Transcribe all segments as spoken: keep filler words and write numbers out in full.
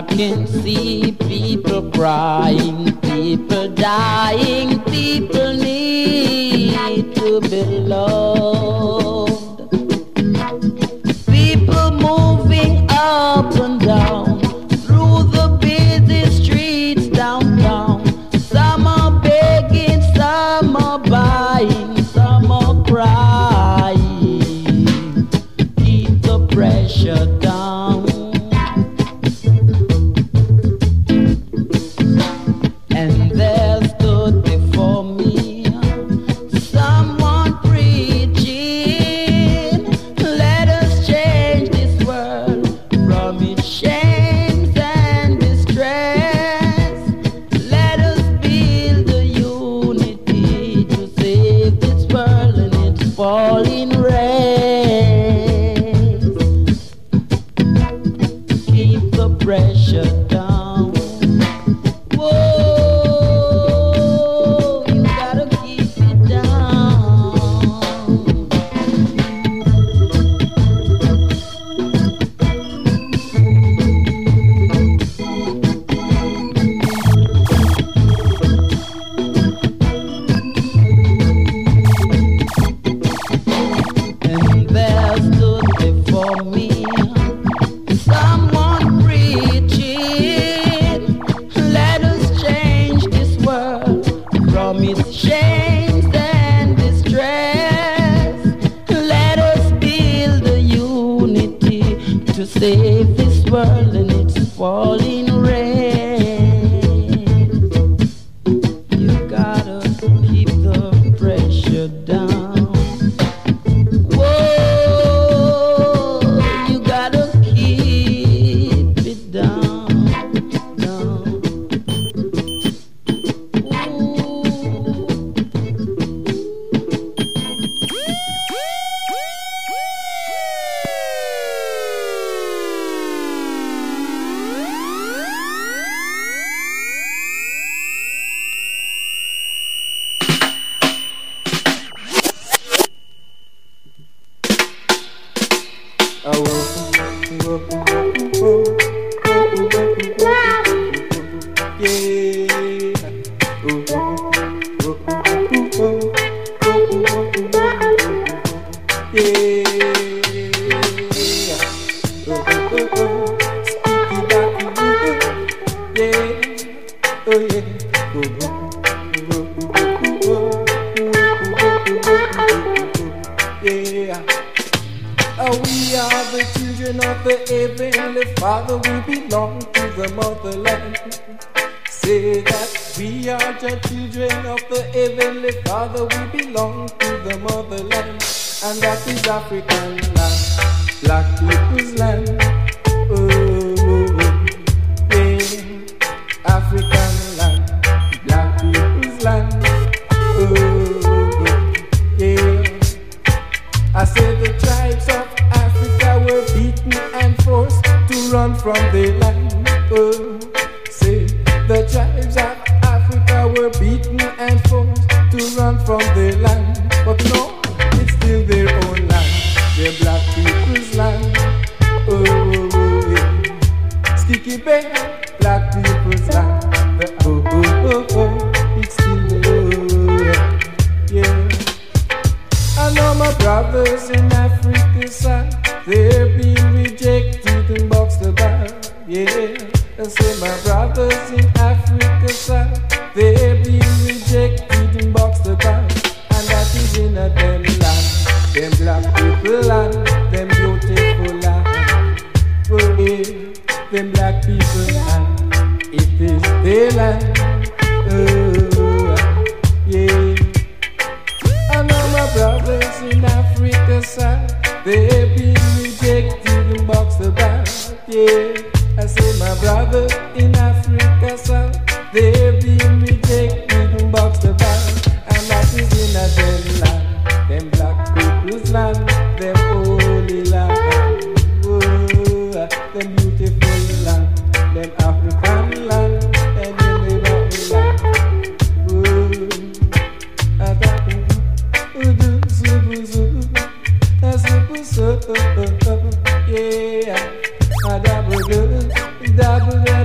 can see people crying, people dying, people need to be loved. People moving up and down through the busy streets downtown. Some are begging, some are buying, some are crying. Keep the pressure down. And there stood before me someone preaching, let us change this world from its shames and distress. Let us build a unity to save this world and its falling race. Keep the pressure down. Whoa, you gotta keep it down. And there stood before me someone preaching, let us change this world from its shames and distress. Let us build a unity to save this world and its falling race. You gotta keep the pressure down. Whoa, you gotta keep it down, down. Oh, we are the children of the heavenly Father. We belong to the motherland. Say that we are the children of the heavenly Father. We belong to the motherland, and that is African land, black people's land. Oh, yeah, African land, black people's land. Oh, yeah. I said the tribes of Africa were beaten and forced to run from their land. Oh, say the tribes of Africa were beaten and forced to run from their land. But no, it's still their own land, their black people's land. Oh, oh, oh, yeah. Sticky Bear, black people's land. The, oh, oh, oh, oh, it's still their, yeah. I know my brothers in Africa side, they're being rejected and boxed about, yeah. I say my brothers in Africa side, they're being rejected and boxed about, and that is in a them land, them black people land, them beautiful land. Oh yeah, them black people land, it is their land. Oh yeah. I know my brothers in Africa side, they've been rejected and boxed about, yeah. I say my brother in Africa side, they've been rejected and boxed about, and that is in a them land, them black people's land, them holy land, oh, them beautiful land, them African land, and in the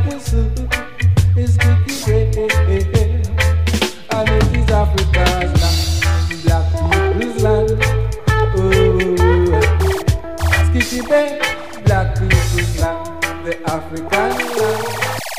the soup is Kiki Bay. And it is Africa's land, black people's land. Oh, Skitty Bay, black people's land, the African land.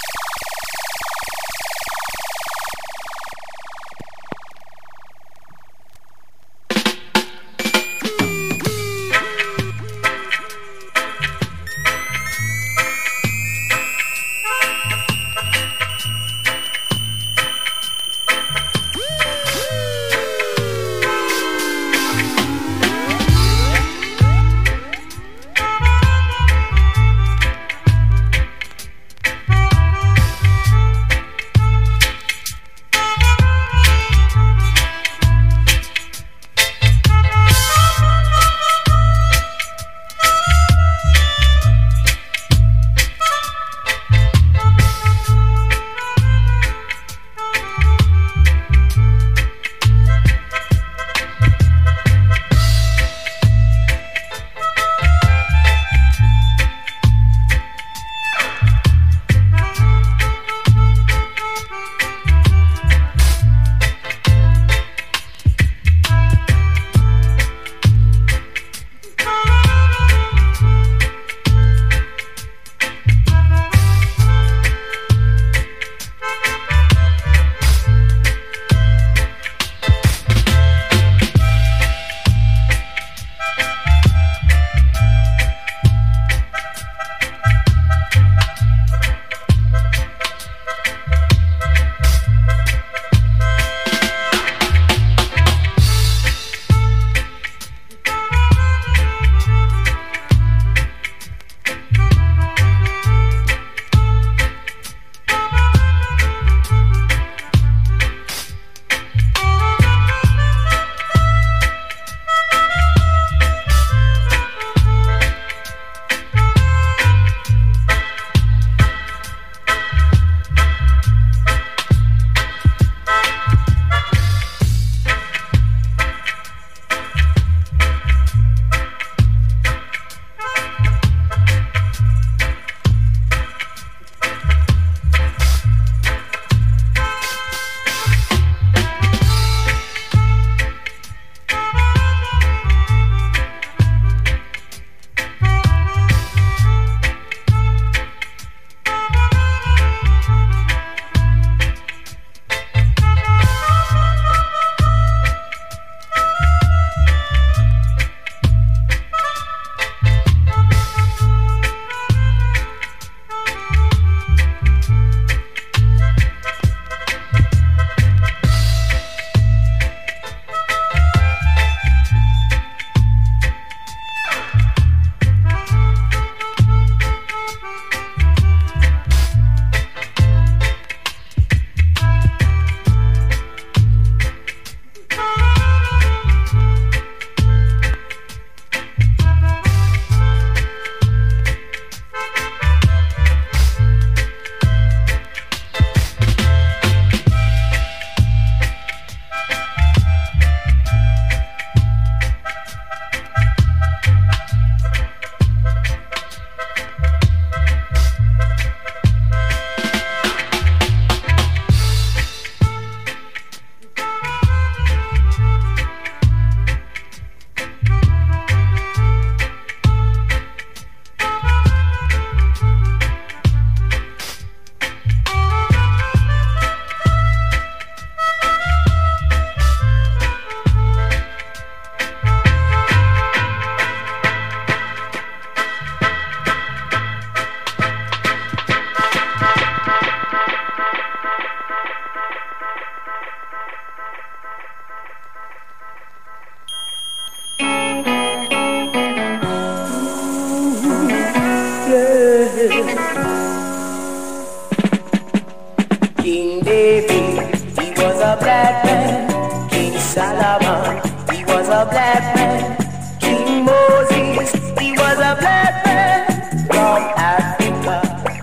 King David, he was a black man. King Solomon, he was a black man. King Moses, he was a black man. From Africa,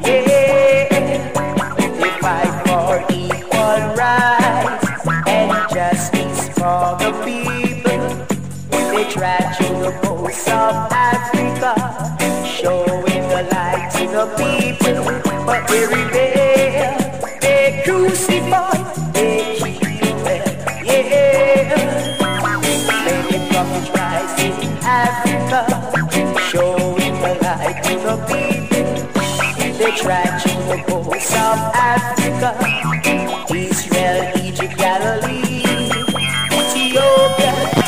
yeah. They fight for equal rights and justice for the people. They track through the coast of Africa, showing the light to the people. But they rebel, they crucify, they kill them, yeah. Many prophets rise in Africa, showing the light to the people. They try to the coast of Africa, Israel, Egypt, Galilee, Ethiopia.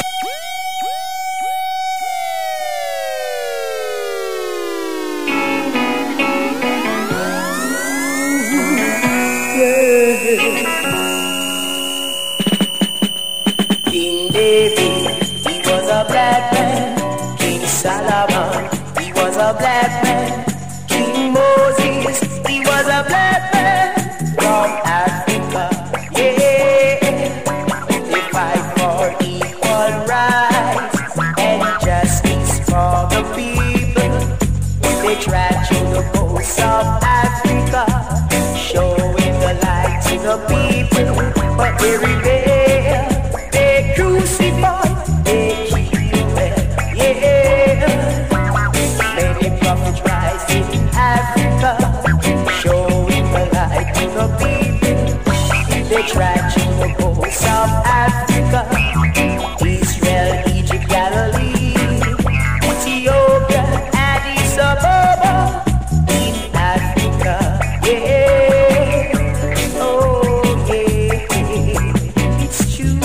King David, he was a black man. King Solomon, he was a black man. King Moses, he was a black man from Africa, yeah. They fight for equal rights and justice for the people. They try to the coast of Africa, showing the light to the people, but they rebel, they crucify, they kill them, yeah. Many prophets rise in Africa, showing the light to the people. They try to the coast of Africa, Israel, Egypt, Galilee, Ethiopia, Addis Ababa, in Africa, yeah. Oh yeah, it's true.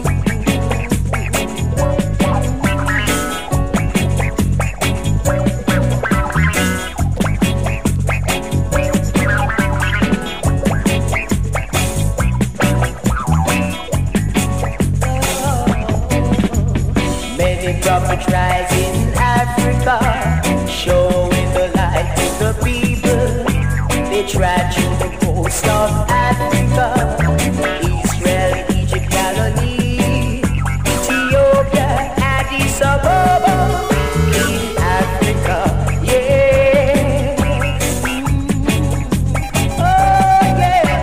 Many prophets rise in Africa, showing the light to the people. They try to the coast of Africa, Israel, Egypt, Galilee, Ethiopia, Addis Ababa, in Africa, yeah. Oh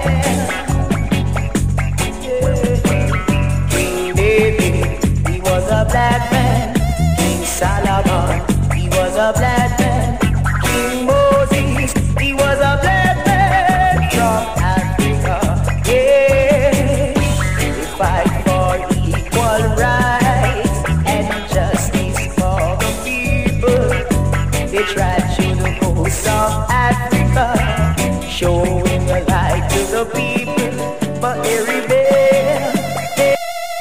yeah, yeah. King David, he was a black man. King Solomon, he was a black man. King Moses, he was a black man from Africa, yeah. They fight for equal rights and justice for the people. They try to the coast of Africa, showing the light to the people, but they rebel. They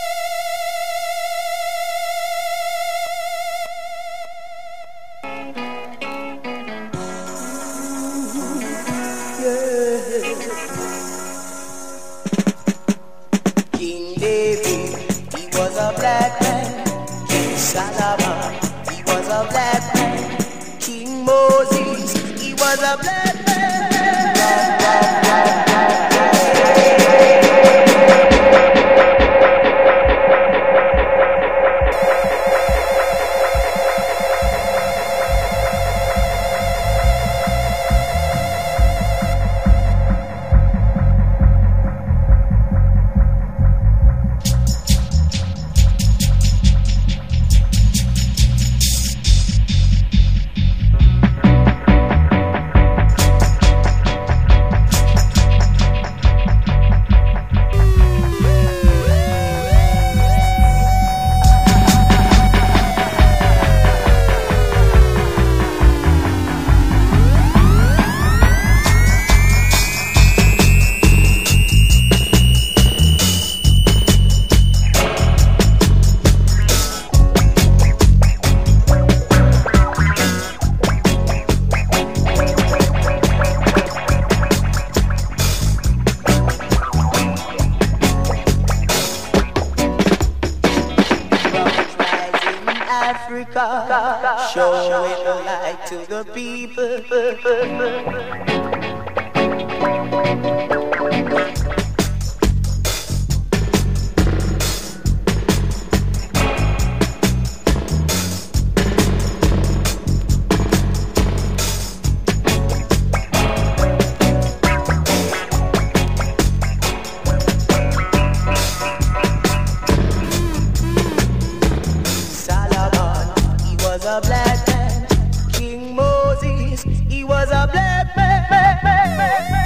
King David, he was a black man. King Solomon, he was a black man. King Moses, he was a black Africa, showing the light to the people. A black man, King Moses, he was a black man.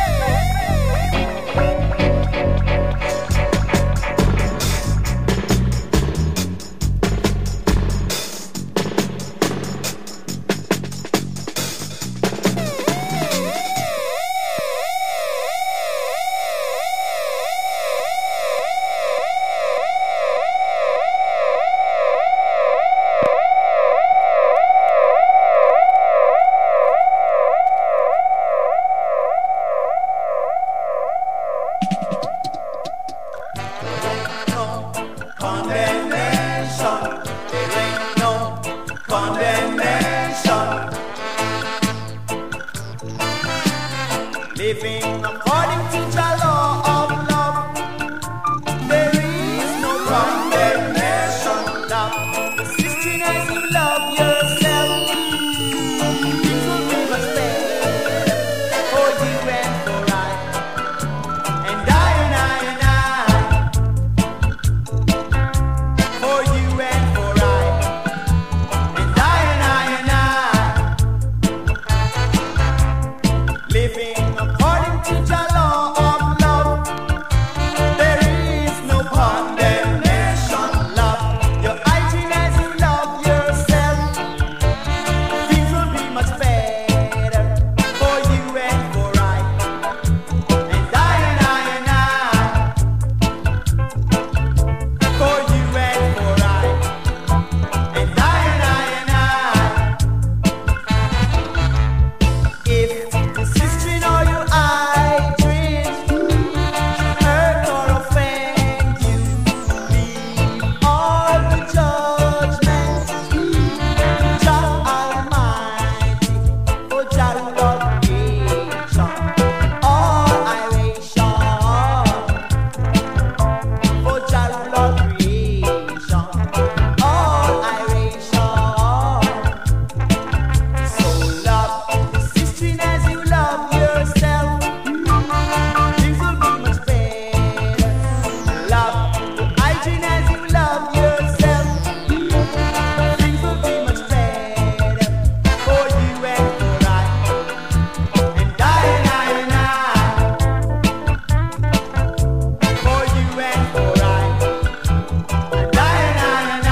living according to the law of love. There is no condemnation, love. The sister, as you love yourself, things will be much better for you and for I, and I and I and I, for you and for I, and I and I and I, living according to the law of love. There is no condemnation, love. Your hygiene as you love yourself, things will be much better for you and for I, and I and I and I, for you and for I, and I and I and I. If the sister or your eye dreams hurt or offend you, leave all the judgment to Jah Almighty, for Jah Lord creation, all iration, for Jah Lord creation, all iration. So love the sister as you love yourself, things will be much better. Love the hygiene as you love yourself, things will be much better for you and for I, and I and I and I, for you and for I, and I and I and I.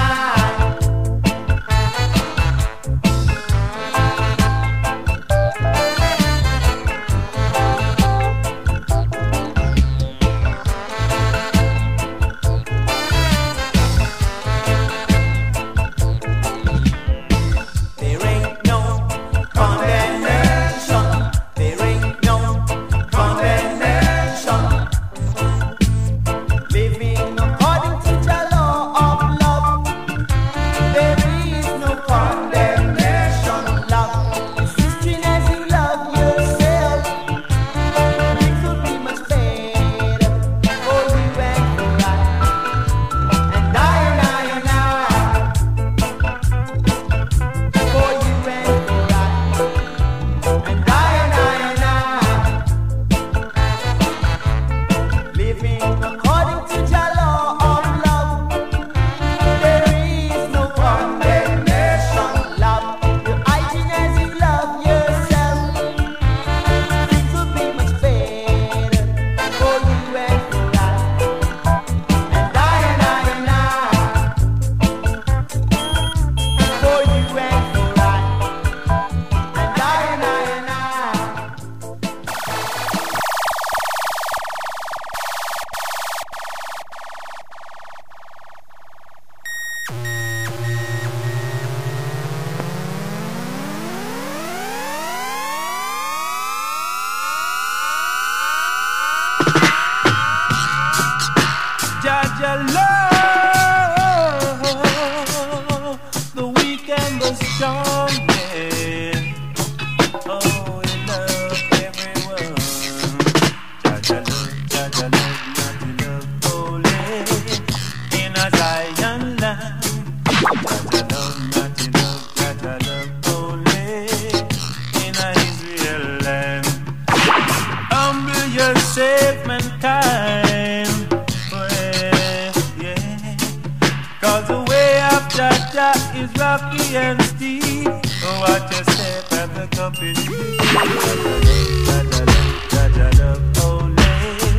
There ain't no condemnation. There ain't no condemnation. Living according to the law of love. There is no condemnation, love. Sister, as you love yourself, things will be much better for you and for I, and I and I and I, for you and for I, and I and I and I, living according to the law of love. There is no condemnation, love. Your hygiene as you love yourself, things will be much better for you and for I, and I and I and I, for you and for I, and I and I and I. Jaja love the weak and the strong, yeah. Oh, you love everyone. Jaja love, Jaja love, Jaja love, holy in a Zion land. Jaja love, Jaja love, Jaja love, holy in a Israel land. Humble yourself, mankind. Cause the way of Jaja is rocky and steep. Oh, watch your step at the company. Jaja love, Jaja love, holy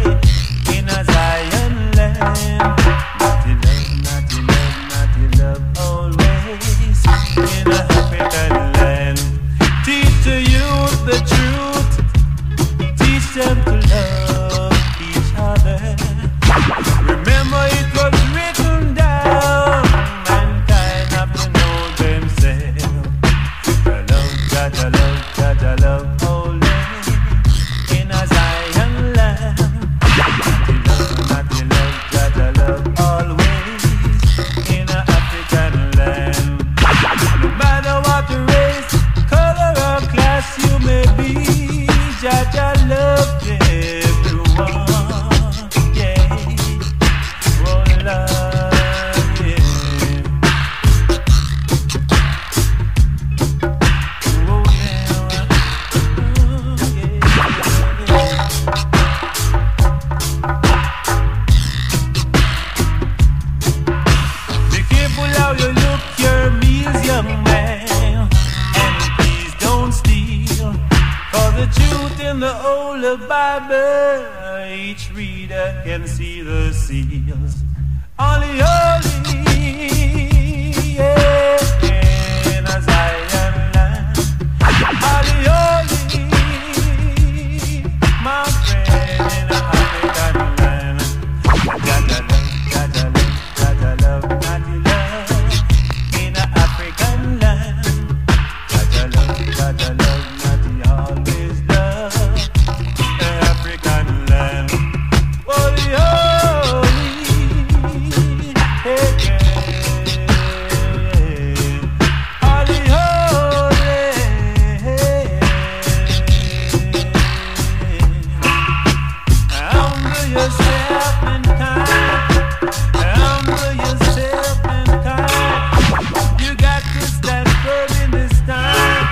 the Bible, each reader can see the seals. Holy, holy, yeah, in a Zion land. Holy, holy, my friend, in a African land. Jaja love, Jaja love, Jaja love, Natty love, in a African land. Jaja love, Jaja love, Natty always love, the African land. Holy, holy, hey, yeah. Holy, holy, humble yourself and kind, humble yourself and kind. You got to stand firm in this time.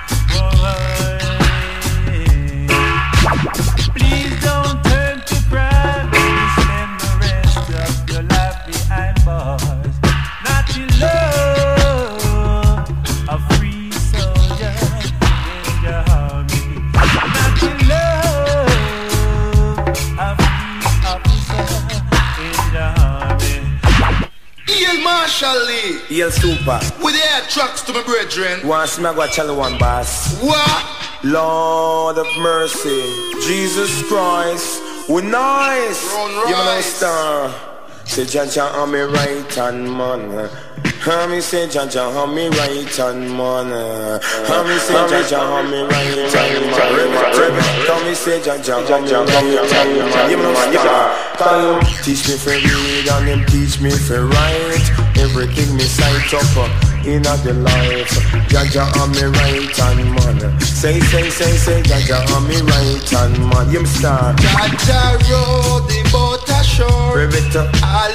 Please don't turn to crime. You spend the rest of your life behind bars. Not to love a free soldier in the army. Not to love a free officer in the army. Ian Marshall Lee, Yell super. with the air trucks to my brethren. Once me go tell one boss. What? Lord of mercy, Jesus Christ, we nice. Run You know rice. star. Say Jaja on me right hand man. How me say Jaja on me right hand man. How me say Jaja on me right hand man. How me say Jaja on me right hand man. You know star. Teach me for read and them teach me for write. Everything me sight up in a the life. Jaja on me right hand man. Say say say say Jaja on me right hand man. You star. Jaja rode the boat ashore. Rivet up.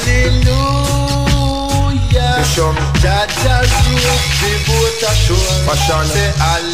Hallelujah. The show. Jaja rode the boat ashore. Fashion. Say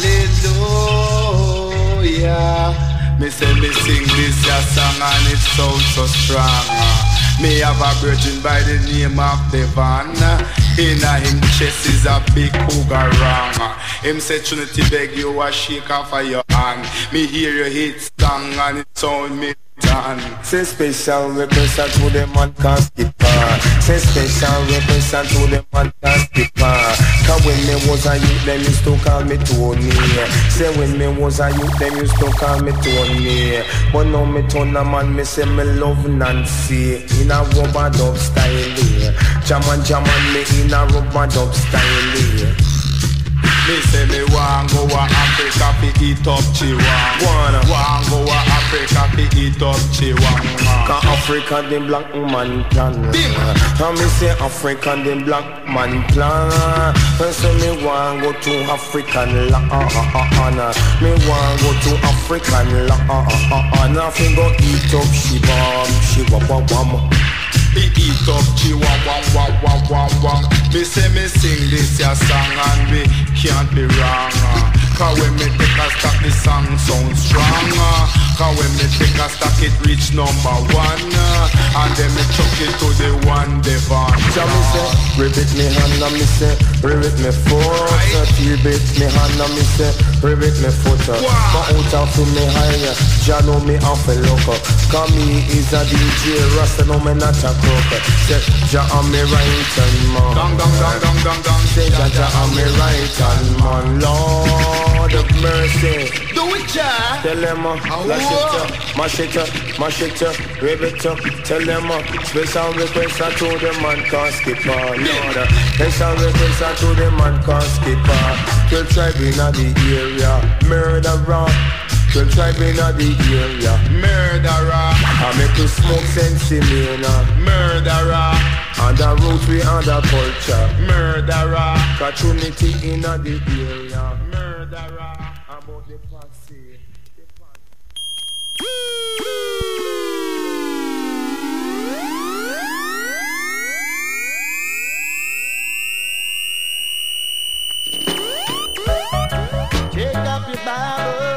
hallelujah. Me say me sing this ya song and it sounds so strong. Me have a virgin by the name of Devon. In a him chest is a big cougar wrong. Him say Trinity beg you a shake off of your hand. Me hear your hit song and it sound me done. Say special request to the man can't skip her. Say special request to the man can't skip her. Cause when me was a youth, them used to call me Tony. Say when me was a youth, them used to call me Tony. But now me turn a man, me say me love Nancy. In a rubber dub style. Jaman jaman me in a rubber dub style. Me say me want go a Africa fi eat up chihuahua. Wanna Want go a Africa fi eat up chihuahua. Cause Africa the black man plan. Bim. And me say Africa the black man plan. And so me want go to African land. Me want go to African land. And I fi go eat up shibam, shibam. He eat up chihuahua, wah, wah, wah, wah. Me say me sing this ya song and we can't be wrong. Cause when me take a stock the song sound strong. Cause when me take a stock it reach number one. And then me chuck it to the one Devon. So me say, ribbit me hand and me say, ribbit me foot. Ribbit me hand and me say, ribbit me foot. But out of me higher, Jah know me off a loco. Cause me is a D J, Rasta know me not a crook. Say, Jah on me right hand man. Dong, dong, dong, dong, dong, dong. Say, Jah Jah on me right hand man. Lord of mercy. Do it, Jah. Tell them uh, flash it up, mash it up, mash it up, rip it up. Tell them uh, special request to the man can't skip on. Lord, uh, special request to the man can't skip on. Twelve tribe in the area, murderer. Twelve tribe in the area, Murderer. I make you smoke sense in me, Murderer. and the roots we and the culture. Murderer. Community in the area, Murderer. about the posse. Take up your Bible,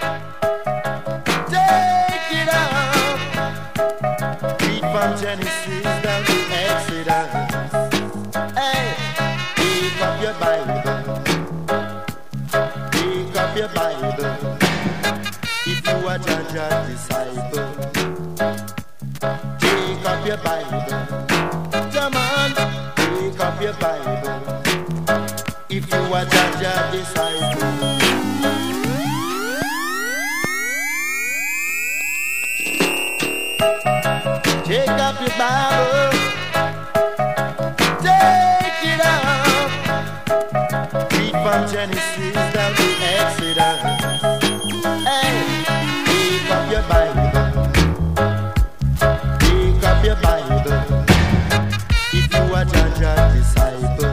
take it up. Read from Genesis down to Exodus. Hey, pick up your Bible, pick up your Bible. If you are Jah Jah your Bible. Come on, pick up your Bible. If you are Jaja disciple. Take up your Bible. Take it up. Read from Genesis down to Exodus. Hey, pick up your Bible. Pick up your Bible. If you are Jaja disciple.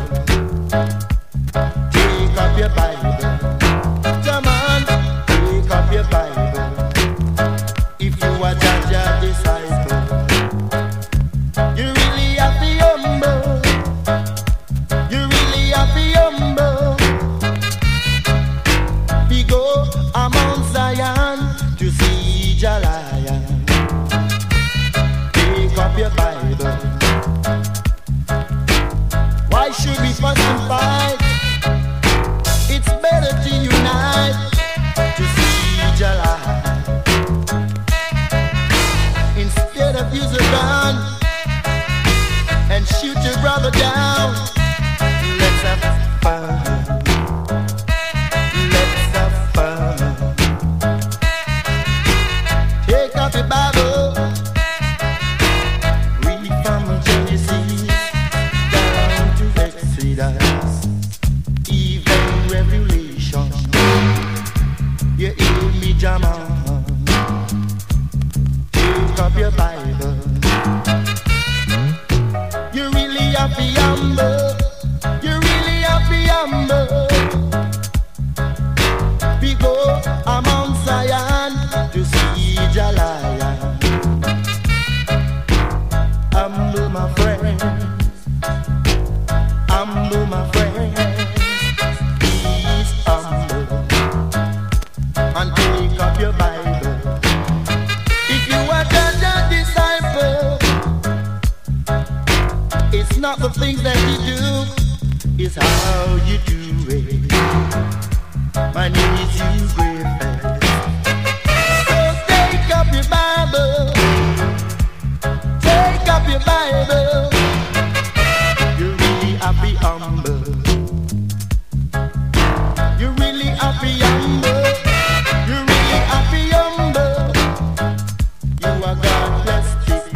Take up your Bible. Come on, pick up your Bible. If you are Jaja disciple. You really have to humble. You really have to humble. We go a Mount Zion to see Jalaya. Pick up your Bible. Why should we fuss and fight? It's better to unite to see Jalaya. Instead of use a gun and shoot your brother down, let's have fun. Let's have fun. Take up your Bible. Read from Genesis down to Exodus, even Revelation. You hear me, Jamal? Take up your Bible. You really have to humble. You really have to humble. We go a Mount Zion to see Jalaya. Humble my friends. Humble my friends. Please humble and take up your Bible. If you are just a disciple, it's not the things that you do, it's how you do it. My name is Hugh Griffith. So take up your Bible. Take up your Bible. You really have to be humble. You really have to be humble. You really have to be humble. You are God blessed.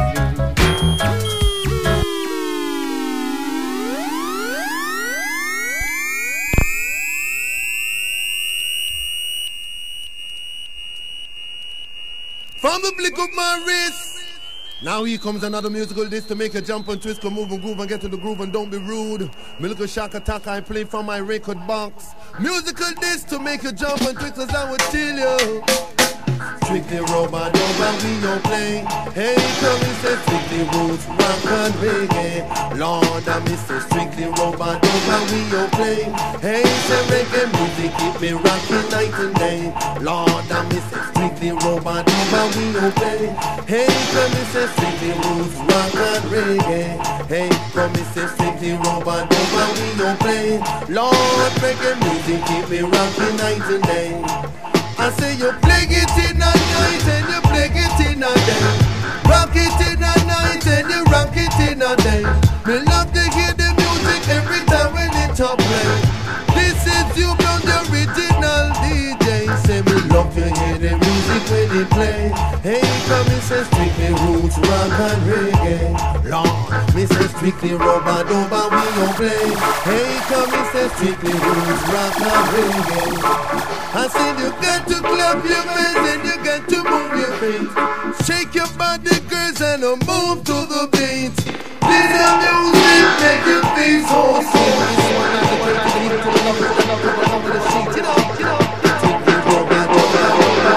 From the flick of my wrist. Now here comes another musical disc to make a jump and twist, come move and groove and get to the groove and don't be rude. Me little shock attack I play from my record box. Musical disc to make a jump and twist as I would tell you. Strictly robot, over we don't play. Hey, come and say strictly roots, rock and reggae. Lord, I miss a strictly robot, over we don't play. Hey, say reggae music, keep me rocking night and day. Lord, I miss a strictly robot, over we don't play. Hey, come and say strictly roots, rock and reggae. Hey, come and say strictly robot, over we don't play. Lord, reggae music, keep me rocking night and day. I say you play it in a night and you play it in a day. Rock it in a night and you rock it in a day. Me love to hear the music every time when it top play. This is you from the original D J. Say me love to hear the music when it play. Hey, come me say strictly roots, rock and reggae. Lord, me say strictly rubber, doba we don't play. Hey, come me say strictly roots, rock and reggae. I said you got to clap your hands and you got to move your feet. Shake your body, girls, and uh, move to the beat. This is music, make you feel so sweet. This one has to go to the heat, to the love, to the love, to the love of the sheet. You know, you know. Take the road, man, road, man, road, man.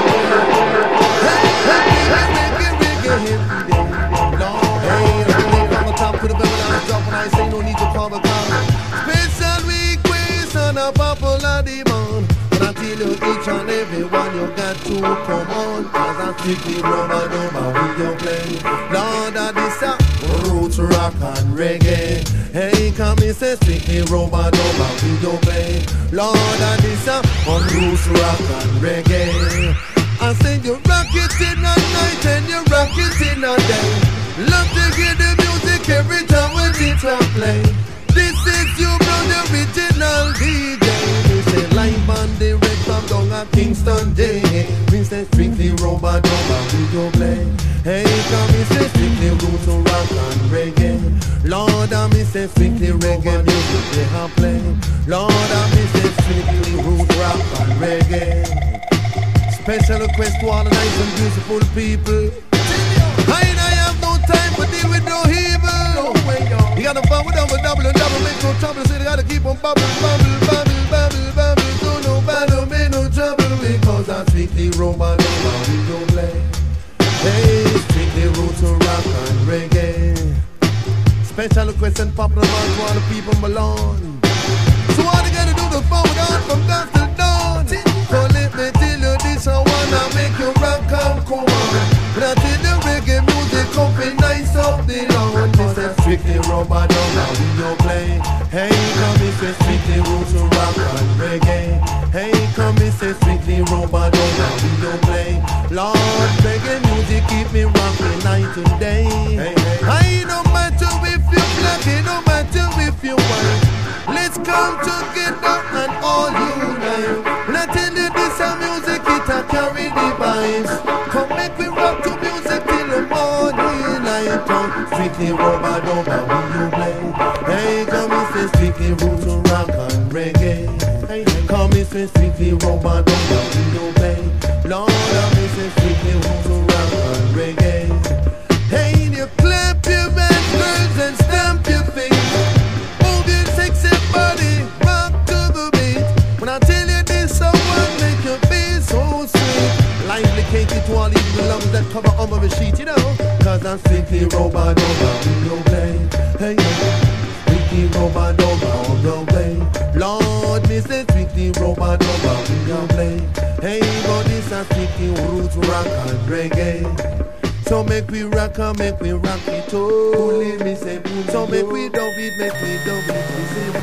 Hey, hey, hey, reggae, reggae, every day, Lord. Hey, I'm going from the top to the bottom, I'm dropping. I say no need to call the car. Special request on a popular demand. But I tell you each and every one you got to come on. Cause I'm strictly rubber, number we don't play. Lord, I this up roots, rock and reggae. Hey, come and say strictly rubber, number we don't play. Lord, I this up on roots, rock and reggae. I say you rock it in a night and you rock it in a day. Love to hear the music every time when it's a play. This is your brother original D J. We say live on the red from down at Kingston Day. We say strictly robot dub and we go play. Hey, come we say strictly roots to rock and reggae. Lord, I me say strictly reggae music they have play. Lord, I me say strictly roots rock and reggae. Special request to all the nice and beautiful people. I and I have no time for deal with no evil. You gotta fun with double, double, and double, make no trouble. So you gotta keep on bubble, bubble, bubble, bubble, bubble. Do no battle, make no trouble. Because I'm strictly robot, no we don't play. Hey, strictly roots to rock and reggae. Special request and popular man to all the people belong. So all they gotta do the fun with on from dusk till dawn. So let me tell you this, I wanna make you rock and come on. But I tell the reggae music come be nice up the lawn. This is strictly robot, now we don't play. Hey, come and say strictly roots to rock and reggae. Hey, come and say strictly robot, now we don't play. Lord, reggae music keep me rocking night and day. Hey, hey. I no matter if you're black, it no matter if you're white. Let's come together and all unite. When I tell you this a music, it a carry the vibes. Come make we rock to music till the morning light. Come strictly robot over we you play. Hey, come and say strictly roots to rock and reggae. Hey, come and say strictly robot over we you play. Lord, I me say strictly roots to rock and reggae. Hey, you clap your hands, girls, and stamp your feet. Move your sexy body, rock to the beat. When I tell you this, I want make you feel so sweet. Lively Katie to all these lungs that cover under the sheet, you know. Cause I'm strictly robot over, we don't play. Hey, strictly robot over, we don't play. Lord, me say strictly robot over, we don't play. Hey, but this is strictly roots, rock and reggae. So make we rock and make we rock it too. Pull it, me say pull it. So make we dub it, make we dub it. Me say.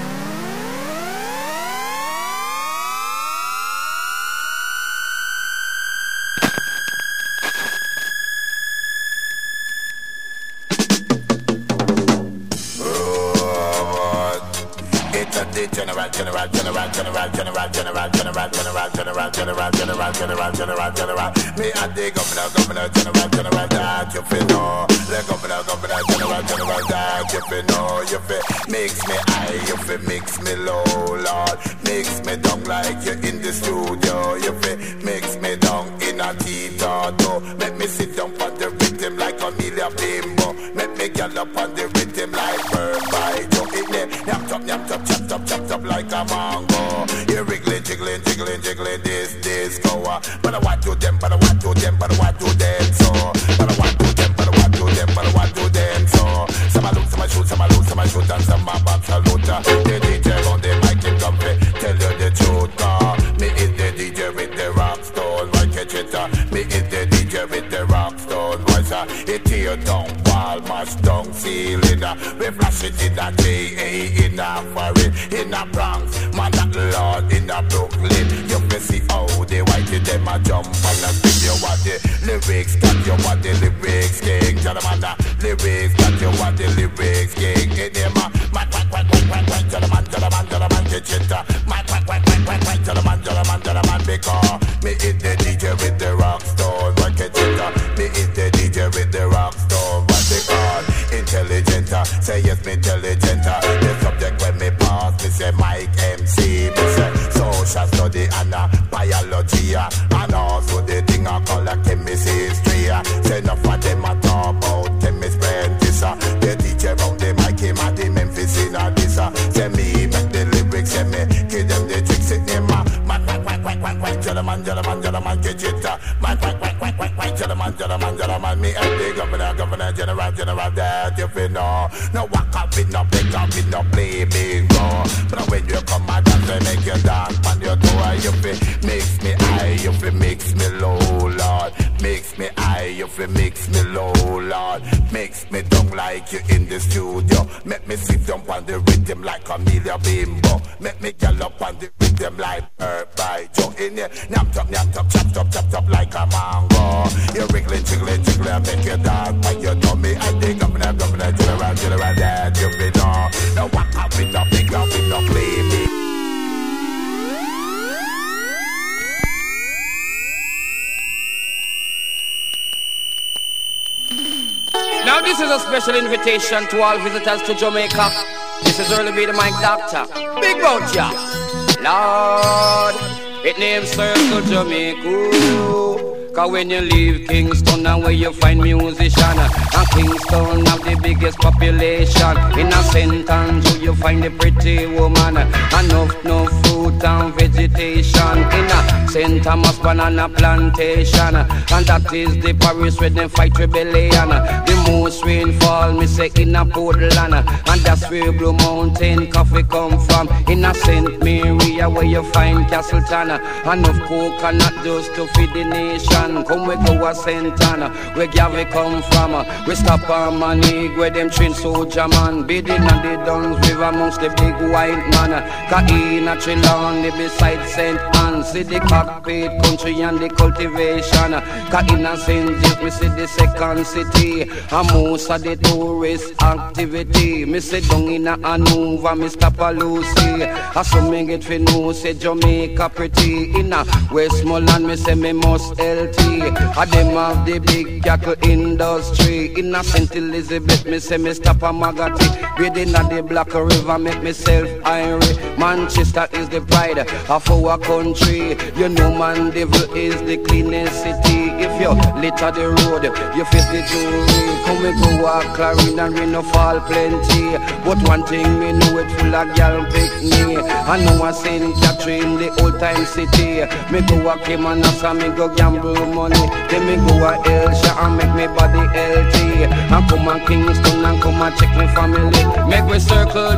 General, general, general, general, general, general, general, general, general, general, general, general, general, general. Me and the governor, governor, general, general, that you feel know. The governor, governor, general, general, that you feel know. You feel mix me high, you feel mix me low, Lord. Mix me down like you in the studio. You feel mix me down in a theater too. Make me sit down on the rhythm like Amelia Bimbo. Make me get up on the rhythm like Bird by Joe. Yam chop, yam chop, chop, chop, chop, chop like a mango. You wriggling, jiggling, jiggling, jiggling this disco. But I want to them, but I want to them, but I want to them so. But I want to them, but I want to them, but I want to them so. Some I look, some I shoot, some I look, some I shoot, and some I back salute. The D J on the mic in comfy, tell you the truth. Uh. Me is the D J with the rock stone, why catch it? Uh. Me is the D J with the rock stone voice. Uh. It tear down wall, mash down ceiling. Uh. We flash it in a J A, in a foreign, in a Bronx, man that Lord in a Brooklyn. You can see how they whitey them a jump and a spin. You want the lyrics, got you want the lyrics king. Gentleman, lyrics, got you want the lyrics king. In them a man, quack, quack, quack, quack, quack, gentleman, gentleman, gentleman, get it. Man, quack, quack, quack, quack, quack, gentleman, gentleman, gentleman, because me is the D J with the rock stone, what get it. Me is the D J with the rock stone, what they call intelligent. Say yes, me intelligent. The subject when me pass, me say Mike M C. Me say social study and uh, biology uh, and also the thing I call a chemistry. Say enough of them a talk about chemistry and this. Uh, the D J round the mic him at the Memphis in a this. Uh, say me make the lyrics, say me give them the tricks in them. Uh, man, quack, quack, quack, quack, quack, gentleman, gentleman, gentleman, get it. Uh, man, quack, quack, quack, quack, quack, gentleman, gentleman, gentleman. Me and the governor, governor, general, general, that you feel know. No walk up with no pick up with no play bingo. But when you come out and they make you dance on your toe, you feel mix me high, you feel mix me low, Lord. Mix me high, you feel mix me low, Lord. Mix me down like you in the studio. Make me sit down on the rhythm like Amelia Bimbo. Make me get up on the rhythm like Bird by Joe. In here, nyam chop, nyam chop, chop, chop, chop, chop like a mango. You wriggling, jiggling, jiggling, make you dance, but you know me, I think I'm bad, you be know. No walk up with no big up with no baby. Now this is a special invitation to all visitors to Jamaica. This is Early B the Mic Doctor. Big bout ya, Lord. It names Circle Jamaica. Cause when you leave Kingston and where you find musician, and Kingston have the biggest population. In a Saint Andrew you find the pretty woman, enough no fruit and vegetation. In a Saint Thomas banana plantation, and that is the Paris where them fight rebellion. The most rainfall me say in a Portland, and that's where Blue Mountain coffee come from. In a Saint Maria where you find Castleton, enough coconut just to feed the nation. Come we go a Santana, where Gavi come from. We stop our money, where them train soldier man. Bidding on the Duns River amongst the big white man. Kaina Trelawney beside Saint Anne. See the cockpit country and the cultivation. Kaina Saint James, me see the second city. And most of the tourist activity. Me see down in a Anuva, me stop a Lucy. I saw me get fi know, say Jamaica pretty. In a Westmoreland, me say me must L T. I them have the big cattle industry. In a Saint Elizabeth, me say me stop a Magati. Bathing at the Black River, make myself irie. Manchester is the pride of our country. You know Mandeville is the cleanest city. If you litter the road, you face the jury. Come and go walk Clarine and rain no fall plenty. But one thing me know it full of gal pick me. I know I Saint Catherine, the old time city. Me go walk him and I me go gamble money. Then me go a Elsha and make me body healthy. And come and Kingston and come and check me family. Make we circle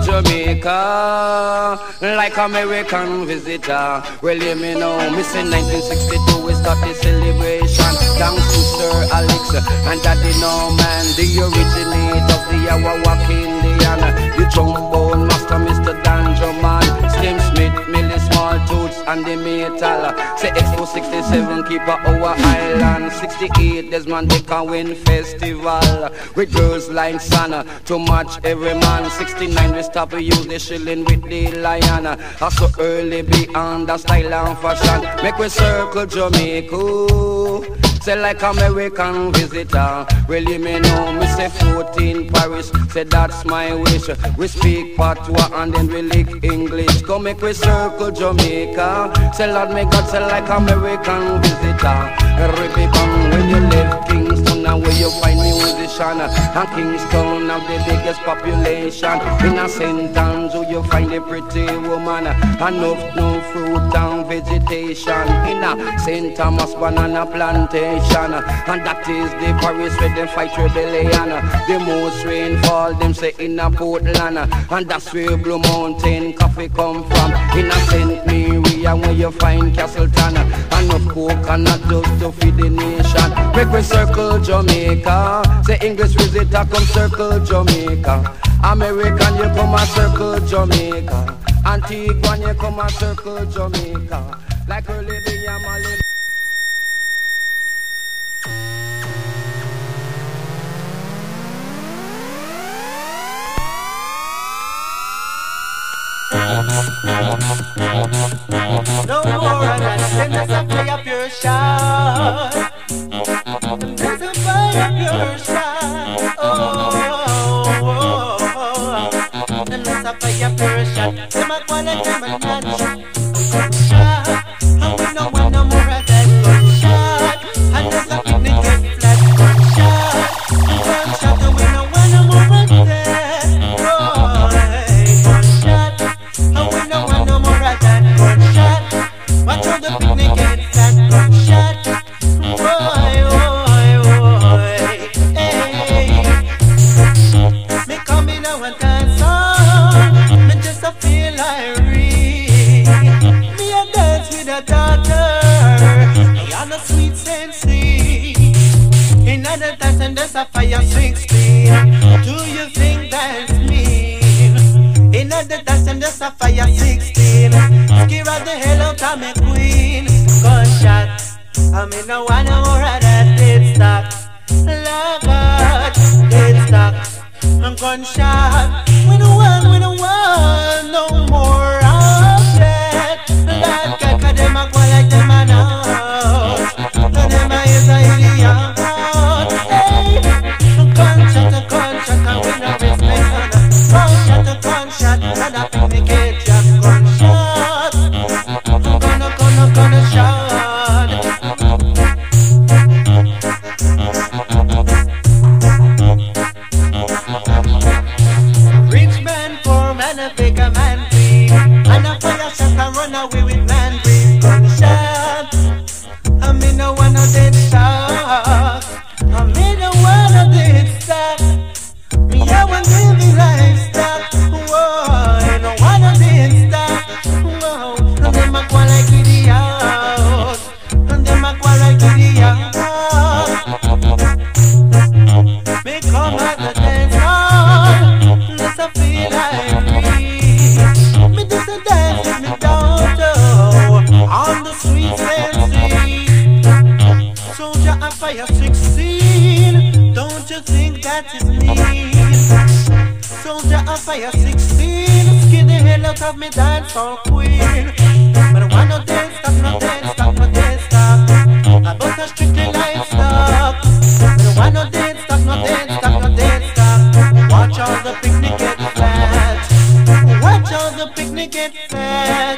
Jamaica like American visitor. Well, you me know, me say nineteen sixty-two we start the celebration. Thanks to Sir Alex and Daddy Norman, the originator of the Awawak Indian. The trombone master Mister Dan Drummond, Slim Smith, Millie Small Toots and the metal. Say Expo sixty-seven keep a our island. Sixty-eight Desmond they can win festival with girls like Sana to match every man. Sixty-nine we stop we use the shilling with the lion. I so early beyond the style and fashion. Make we circle Jamaica. Say like American visitor. Well you may know me say fourteen Paris. Say that's my wish. We speak patois and then we lick English. Come make we circle Jamaica. Say Lord me God say like American visitor. Ribby bang when you left Kingston and where you find musician. And Kingston have the biggest population. In a Saint Andrew you find a pretty woman. Enough no fruit and vegetation. In a Saint Thomas banana plantation. And that is the Paris where them fight rebellion. The most rainfall them say in a Portland. And that's where Blue Mountain coffee come from. In a Saint Maria where you find Castleton. And of coconut just to feed the nation. Make we circle Jamaica. Say English visitor come circle Jamaica. American you come and circle Jamaica. Antiguan you come and circle Jamaica. Like early the Yamali. No more and then there's a fire pure shot. There's a fire pure shot. Oh, oh, oh, oh. Then there's a fire pure shot. Them a wanna come and dance. Shot. And we no want no more of that gunshot. And there's a picnic get flat gunshot. Gunshot and we no want no more of that. Oh, gunshot. And we no want no more of that gunshot. Watch how the picnic get flat gunshot. Boy, boy, boy, hey. Me come in and want dance on. Me just a feel like real. Me a dance with a daughter. Me on a sweet sensei. In other dance and there's a fire sixteen. Do you think that's mean? In other dance and there's a fire sixteen. Scare the hell out of me queen. Gunshot. I mean no one more of that dead stock. Love God, dead stock. And gunshot. We don't want, we don't want no more of that. That guy, cause them a go like them a now. So them a is a idiot. Hey, gunshot, a gunshot, and we no respect other. Gunshot, a gunshot, and a picnic cage, just gunshot. Gonna, gonna, gonna shot. Rich man, poor man, a bigger man, free. And a fire shot and run away with man, free. Gunshot. I mean, no one of this stuff. I mean, no one of this stuff. Me, I want to live lifestyle. Whoa, ain't no one of this stuff. Whoa, and them a go like idiots. And them a go like idiots. Me come at the dance hall. Let's a feel like me. Me do the dance with me daughter on the streets and see. Soldier of fire sixteen. Don't you think that is me? Soldier of fire sixteen. Skin the hell out of me dance hall queen. But I want no dance stop, no dance stop, no dance stop. I bought a strictly livestock. But I want no dance stop, no dance stop, no dance stop. Watch all the picnic get fat. Watch all the picnic get fat.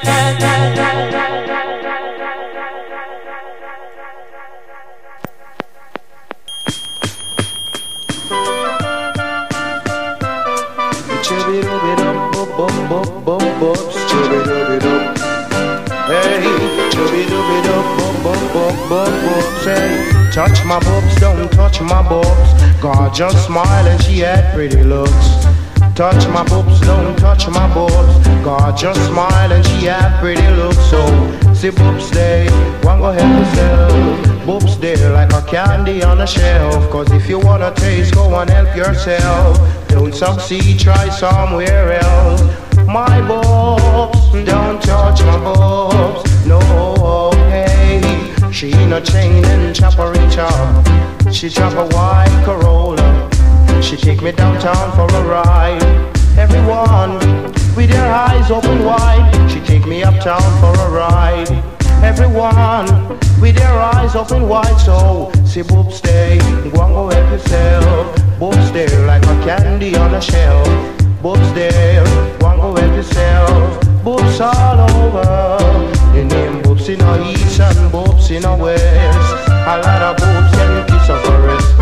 Chubby-dubby-dub, bub, bub, bub, bub, chubby-dubby-dub. Hey, chubby-dubby-dub, bub, bub, bub, bub, bub. Say, touch my bubs, don't touch my bubs. Gorgeous smile and she had pretty looks. Touch my boobs, don't touch my boobs. Gorgeous smile and she had pretty looks. So, see boobs there, one go help yourself. Boobs there like a candy on a shelf. Cause if you wanna taste, go and help yourself. Don't succeed, try somewhere else. My boobs, don't touch my boobs. No, hey, she no chain and choppery chop. She chop a white Corolla. She take me downtown for a ride. Everyone with their eyes open wide. She take me uptown for a ride. Everyone with their eyes open wide. So see boobs stay, go and go help yourself. Boobs there like a candy on a shelf. Boobs there, go and go help yourself. Boobs all over. The name boobs in the east and boobs in the west. A lot of boobs can kiss a forest.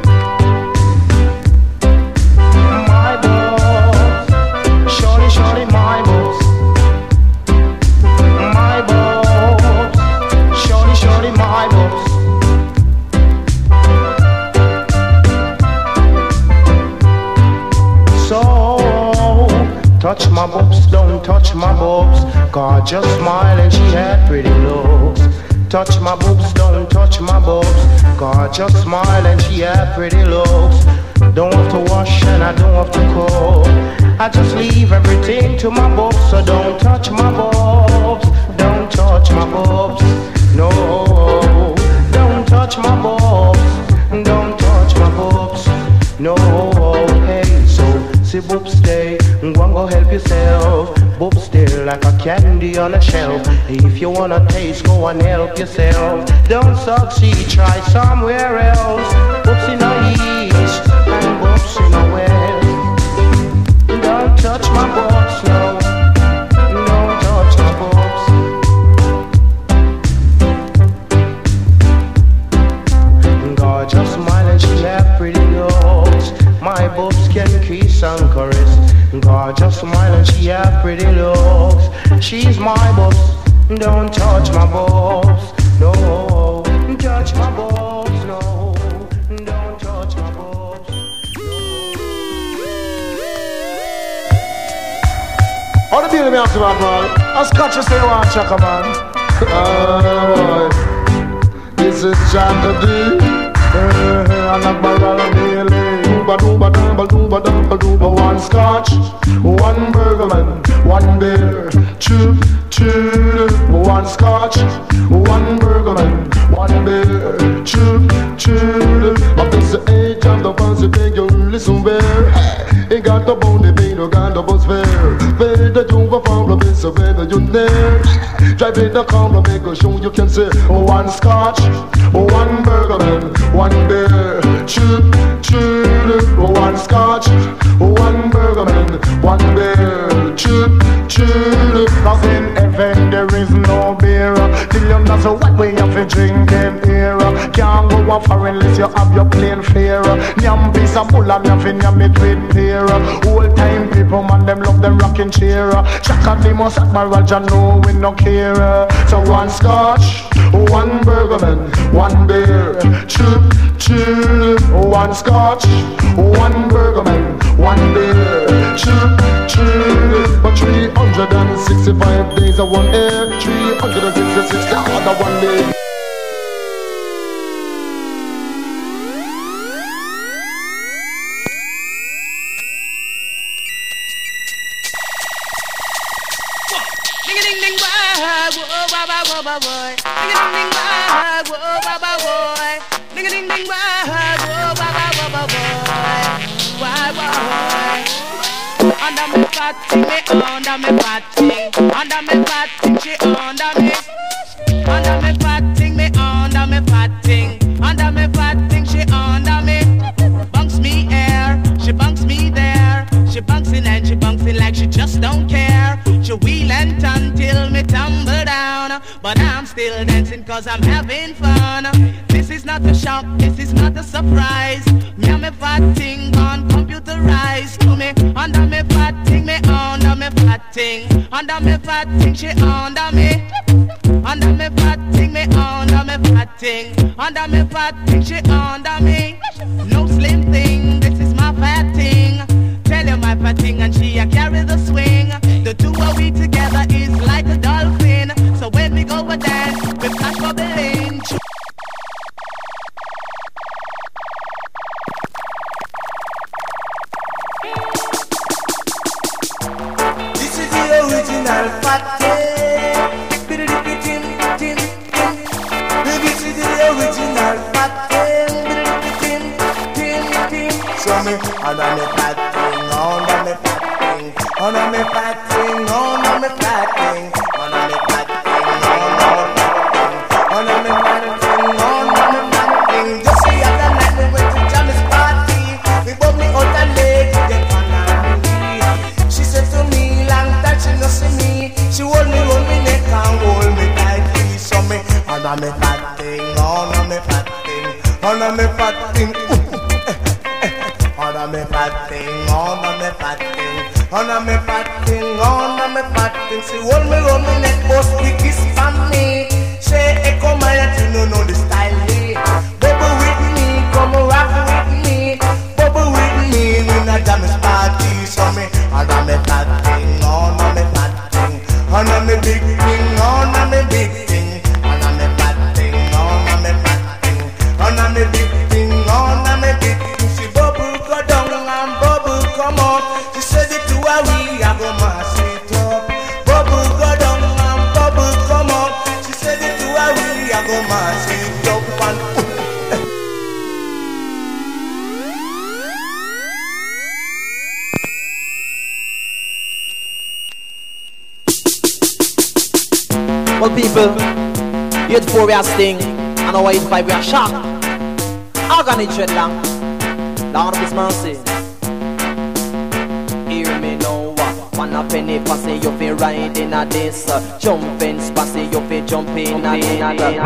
Shorty, my boobs, my boobs, shorty, shorty, my boobs. So, touch my boobs, don't touch my boobs. Gorgeous smile and she had pretty looks. Touch my boobs, don't touch my boobs. Gorgeous smile and she had pretty looks. Don't have to wash and I don't have to cook. I just leave everything to my boobs. So don't touch my boobs. Don't touch my boobs. No, don't touch my boobs. Don't touch my boobs. No, hey, so see boobs stay. Go and go help yourself. Boobs stay like a candy on a shelf. If you wanna taste, go and help yourself. Don't succeed, try somewhere else. Boobs in the east and boobs in the west. Don't touch my boobs, no. Don't touch my boobs. Gorgeous smile and she have pretty looks. My boobs can kiss and caress. Gorgeous smile and she have pretty looks. She's my boobs. Don't touch my boobs, no. Touch my boobs, no. Don't touch my boobs. How the deal me after that, man? I scotch you say one chaka, man. Oh, boy. This is Chaka D. And a barrel daily. Dooba dooba dooba dooba dooba dooba. One scotch, one burgerman, one beer. Choo choo. One scotch, one burgerman, one beer. Choo choo. But this is the age of the fancy big, you listen where. Et quand ton bon débit, le gars de beau sphère. Fais de tout va faire le best of it, you there. Drive it the camera, make a show you can say. One scotch, one burger man, one beer. Chip, chip, one scotch, one burger man, one beer. Chip, chip. Cause in heaven there is no beer. Till you know so what we have to drink in here. Can't go off for unless you have your plain fare. Nyam piece of bull and you fin yam it with pear. Old time people man them love them rocking chair. Chaka the most admiral Jah know we no care. So one scotch, one burger man, one beer. Chip, chip. One scotch, one burger man, one beer. Chip, chip. But three hundred sixty-five days of one air. Three hundred sixty-six hours of one day. Under me fatting, me under me fatting, under me fatting, she under me. Under me fatting, me under me fatting, under me fatting, she under me. Bunks me air, she bunks me there. She bunks in and she bunks in like she just don't care. She wheel and turn till me tumble down, but I'm still dancing cause I'm having fun. This is not a shock, this is not a surprise. Me and me fatting gone computerized to me. Under me fatting, me under me fatting, under me fatting, she under me. Under me fatting, me under me fatting, under me fatting, she under me. No slim thing, this is my fatting. Tell you my fatting and she a carry the swing. The two of we together is like a dolphin. So when we go a dance, we flash bubbling. This is the original fatting. This is the original fatting. Show me under me fatting, under me fatting, under me fatting, under me fatting, under me fatting, under me fatting, under me fatting. Just the other night we went to Jammy's party. We bought me out a lady, they found me. She said to me, long time she no see me. She hold me, hold me neck and hold me tightly. So me under me fatting, under me fatting, under me fatting. Under me fatting, under me fatting, under me fatting, under me fatting. She hold me round me neck, bust the kiss from me. She echo my head, you know know the style me. Bubble with me, come rock with me. Bubble with me, we not Jammy's party. So me under me fatting, under me fatting, under me big thing, under me big thing, under me fatting, under me fatting, under me big thing, under me big thing. Go down and bubble come up. She said the two are we are gonna mash it up. Bubble go down and bubble come up. She said the two are we are gonna mash it up. Well people, you four we are sting and our eight five we are shock. Organic dreadlock. Lord of His mercy. Hear me now. One a penny passy, you feel riding a this. Jumping spassy, you feel jumping a this.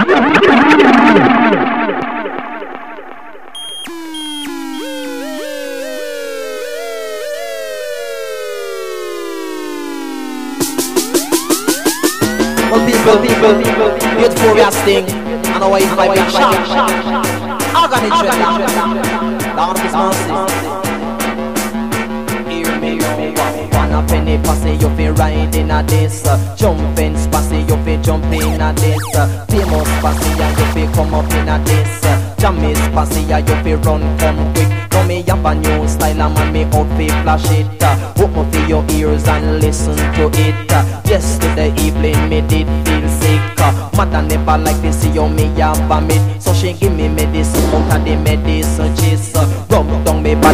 Well people, people, people, you four we are sting and our eight five we are shock. Organic dreadlock. Lord of His mercy. Hear me now. One a penny passy, you feel riding a this. Jumping spassy, you feel jumping a this. Famous spassy, and you feel come up in a this. Jammy's spassy, and you feel run come quick. Now me have a new style, and man me out fi flash it. Open for your ears and listen to it. Yesterday evening me did feel sick. Mother never like to see how me have vomit. So she give me medicine out of the medicine chase. Rub down me body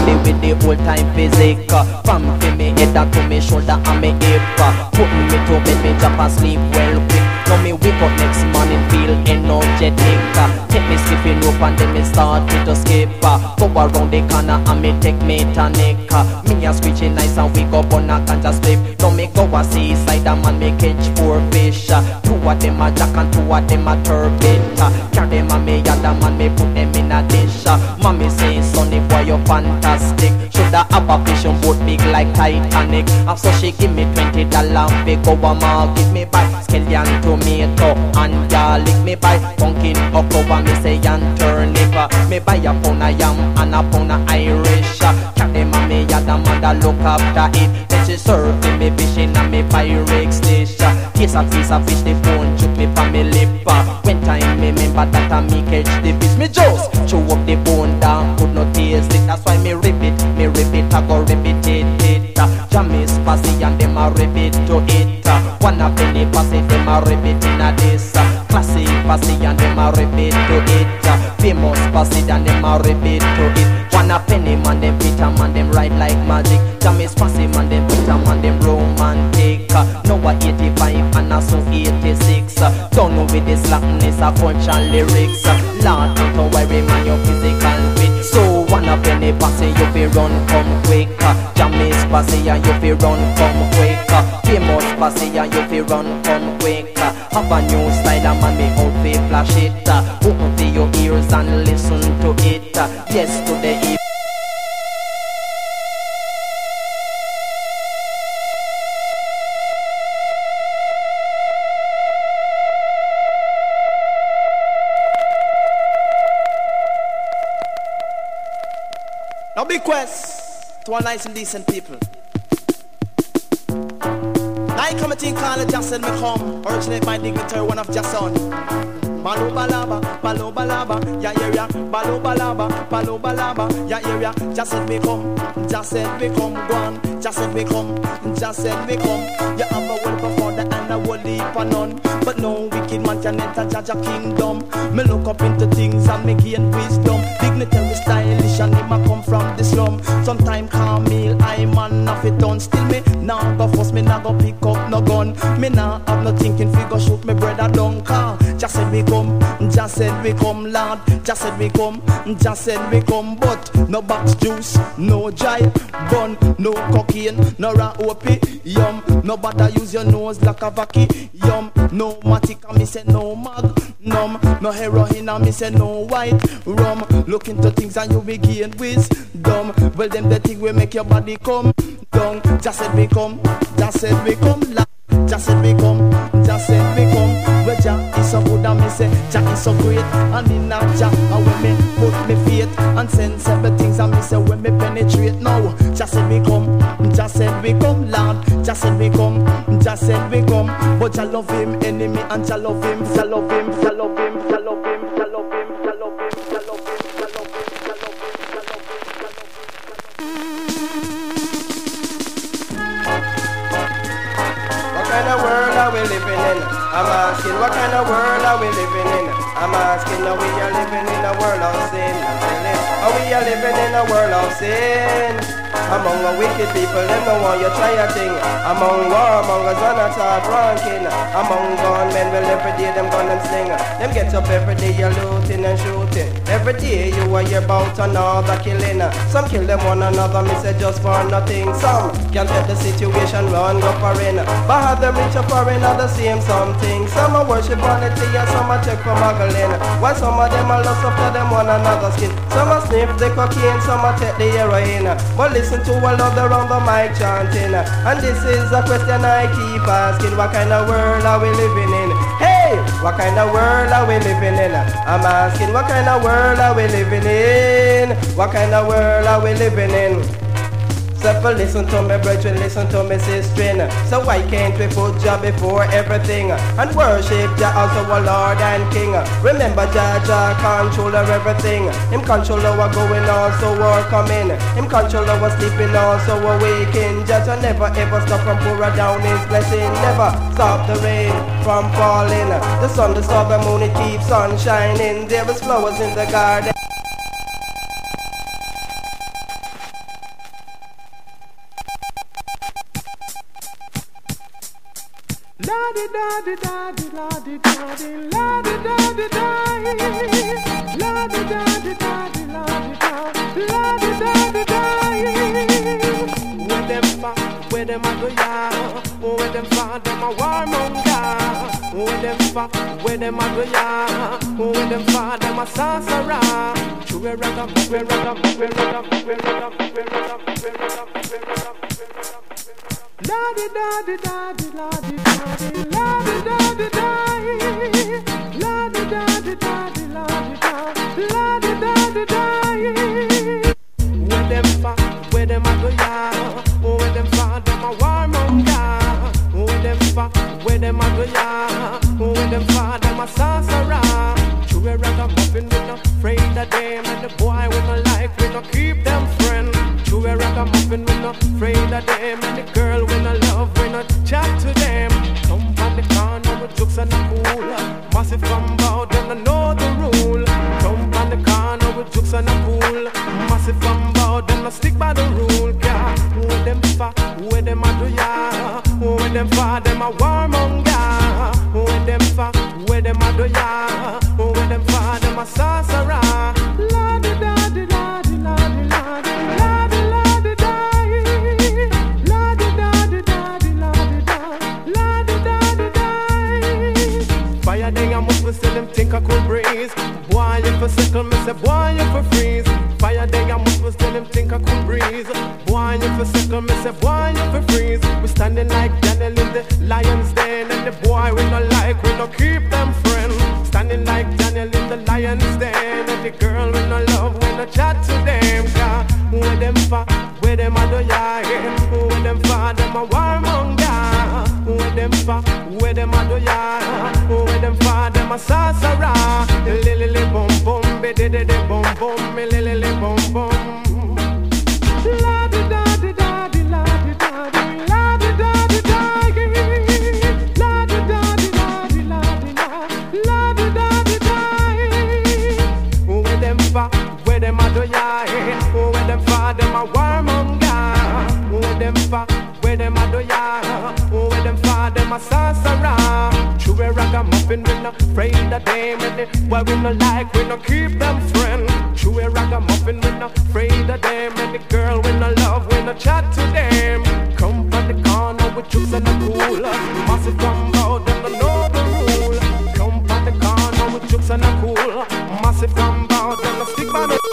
body with the old time physique. From to me head to me shoulder and me hip. Put me to bed, me drop asleep well quick. Now me wake up next morning feel energetic. Take me skipping rope and then me start to skip. Go around the corner and me take me tonic. Me a screeching nice and we go on a ganja strip. Now me go a seaside and man me catch four fish. Two of them a jack and two of them a turbot. Carry them and me and the man me put them in a dish. Mommy say sonny boy you fantastic. Shoulda have a fishing boat big like Titanic. And so she give me twenty dollars. They go a market me buy scallion, tomato and garlic. Me buy pumpkin, okra, me say and turnip. Me buy a pound of yam and a pound of Irish. Cat them and me and the mother look after it. Then she serve me fishing and me Pyrex dish. Taste a piece of fish, the phone took me from me lip. When time me remember that I me catch the fish, me just chew up the bone down, could not taste it. That's why me rip it, me rip it, I go repeat it. Jammies passy and them a rip it to it. One a penny passy, them a rip it in a this. Classic passy and them a rip it to it. Famous passy and them a rip it to it. One a penny man, them Peter man, them ride like magic. Jammies passy man, them Peter man, them romantic. Now a eighty-five and a so eighty-six. Don't know with this slackness a culture lyrics. Lord, don't worry man, your physical fit. So one a penny passy, you fi run come quick. Jammies passy and you fi run come quick. Famous passy and you fi run come quick. Have a new style and man me out fi flash it. Open to your ears and listen to it. Yes to the e Now big quest to our nice and decent people. Now I come a thing called Jason me come. Originate my dignitary one of Jason. Balo balaba, balo balaba, ya area, balo balaba, balo balaba, ya area. Just said me come, just said me come, go on. Just said me come, just said me come. You have a well before the and a will leap on none. But no wicked man can enter Jaja kingdom. Me look up into things and me gain wisdom. Dignitary, stylish and him a come from the slum. Sometime call me, I man off it done. Still me now go force me now go pick up no gun. Me now have no thinking figure shoot me brother down car. Just said we come, just said we come lad. Just said we come, just said we come. But no box juice, no jive bun, no cocaine, no ra opium. No bother use your nose like a vacuum. No matic and me say no mag num. No heroin and me say no white rum. Look into things and you begin wisdom. Well them the thing will make your body come down. Just said we come, just said we come lad. Just said we come, just said we come. Well Jah is so good and me say Jah is so great. And in a Jah and when me put me faith and sensible things and me say when me penetrate now. Just said we come, just said we come Lord. Just said we come, just said we come. But Jah love him enemy and Jah love him, Jah love him, Jah love him, Jah love him, Jah love him, Jah love him, Jah love him, Jah love him, Jah love him, Jah love him, Jah love him. What kind of world are we living in? I'm asking, what kind of world are we living in? I'm asking, are we are living in a world of sin? I'm telling, are we are living in a world of sin? Among the wicked people, them no want you try a thing. Among warmongers, one a start ranking. Among gunmen, well every day them gun and sling. Them get up every day, you looting and shooting. Every day you are hear about another killing. Some kill them one another, me say just for nothing. Some can't let the situation run go foreign. But have them rich or foreign are the same something. Some are worship vanity and some are check for muggling. While some of them are lust after them one another skin. Some are sniff the cocaine, some are take the heroin. But listen to a lot around the mic chanting. And this is a question I keep asking. What kind of world are we living in? Hey, what kind of world are we living in? I'm asking, what kind of world are we living in? What kind of world are we living in? So listen to me, brethren, listen to me, sister. So why can't we put Jah before everything and worship Jah as our Lord and King? Remember Jah, Jah controller everything. Him controller what going on, so we're coming. Him controller what sleeping on, so we're waking. Jah Jah never ever stop from pouring down His blessing. Never stop the rain from falling. The sun, the star, the moon, it keeps on shining. There is flowers in the garden. di da di da di la di da di la di da di da la di da di da di la di da la di da di da. Where them fa, where them a go ya? Where them fa, them a warmonger. Where them fa, where them a go ya? Where them fa, them a sansara. True ragga, where ragga, where ragga, where ragga, where ragga, where ragga. La di da di da di la di da di la di da di da la di da di da di la di da la di da di da. Where them fa, where them a go ya? Where them fa, them a warmonger. Where them fa, where them a go ya? Where them fa, them a sansara. True ragga muffin, we no afraid of them, and the boy we no like, we no keep them friends. True ragamuffin, we no afraid of them, and the girl we no love, we no chat to them. Come on the corner with jokes and a cool, massive combo, them no know the rule. Come on the corner with jokes and a cool, massive combo, them no stick by the rule. Yeah, where them fa, where them a do ya? Where them fa, them a warmonger. Where them fa, where them a do ya? Where them fa, them a sansara. La di da di la di la di la di la di. Fire day I must be still them think I could breeze. Boy if a circle me say boy if a freeze. Fire day I must be still them think I could breeze. Boy if a circle me say boy if a freeze. We standing like Daniel in the lion's den, and the boy we no like, we no keep them friends. Standing like Daniel in the lion's den, and the girl we no love, we no chat to them. Yeah, where them fa, where them a do ya? Where them fa, them a warmonger. Where them fa, where them a do ya? Where them fa, them a sansara. Lily li bum bum, be de de de bum bum, me lily li bum bum. La di da di da di la di da di la di da di da la di da di da di la di la la di da di da. Where them fa, where them a do ya? Where them fa, them a warmonger. Where them fa, where them a do ya? Where them fa, them a sansara. True ragamuffin, we no afraid of them, and the boy we no like, we no keep them friends. True ragamuffin, we no afraid of them, and the girl we no love, we no chat to them. Come from the corner with juice and a cool, massive combo, them no know the rule. Come from the corner with juice and a cool, massive combo, them no stick by the.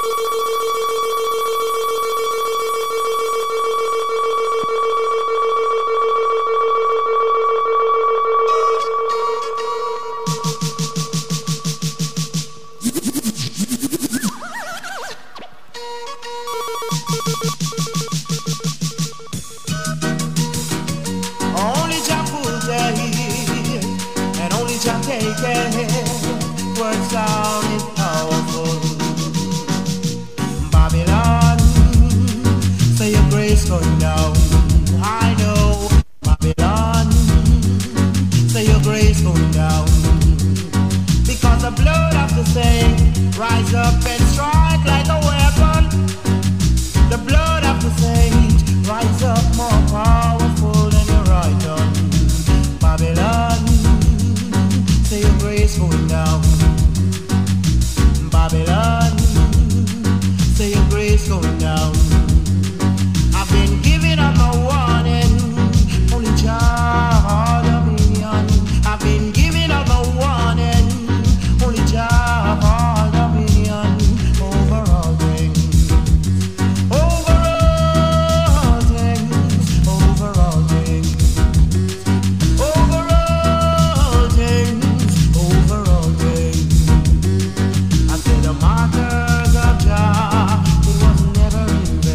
Rise up and strike like a weapon. The blood of the saint rise up more powerful than your right hand. Babylon, say your grace going down. Babylon, say your grace going down. I've been giving up my warning, only Jah dominion. I've been giving up my warning, only Jah. Martyrs of Jah, it was never in vain.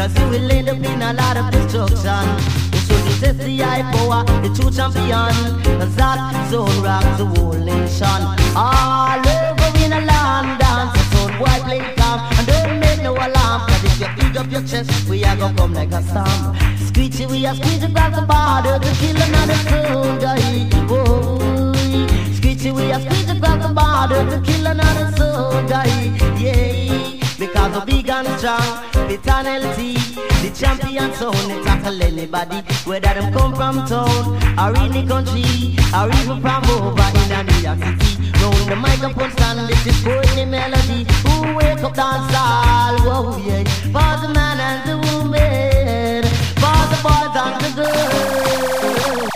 cause you will end up in a lot of destruction. You should resist the high power, the true champion, cause that zone rocks the whole nation. All over in a London, so sound boy play calm, and don't make no alarm, cause if you pick up your chest, we are gonna come like a storm. Screechy, we are squeeze across the border to kill another soldier. Oh, Screechy, we are squeeze across the border to kill another soldier. Yeah, because we're big and strong, vitality, the champion sound, they tackle anybody, whether them come from town, or in the country, or even from over in a New York City. Round the microphone stand, this is poetry melody. Who wake up dance all, whoa yeah. For the man and the woman, for the boys and the girls.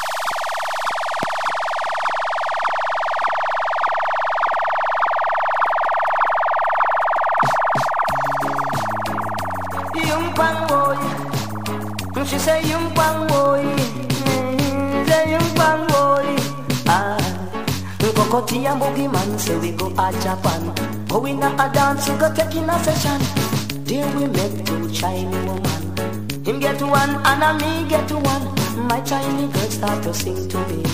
Young bang boy, she say young bang boy, say young bang boy. Ah, Kokoti and Boogie Man say we go a Japan, going a dance, we go take in a session. There we met two Chinese woman, him get one and a me get one. My Chinese girl start to sing to me.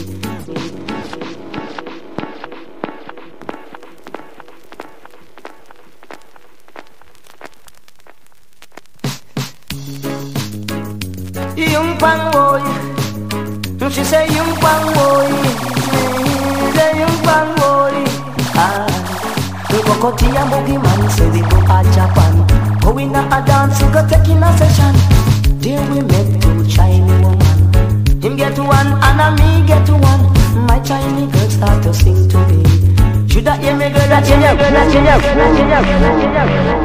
Young bang boy, she say young bang boy, say young bang boy. Ah, Kokoti and Boogie Man say we go a Japan, going a dance, we go take in a session. There we met two Chinese woman, him get one and a me get one. My Chinese girl start to sing to me. Should I hear me girl, that change up, that change up, that change up, that change up.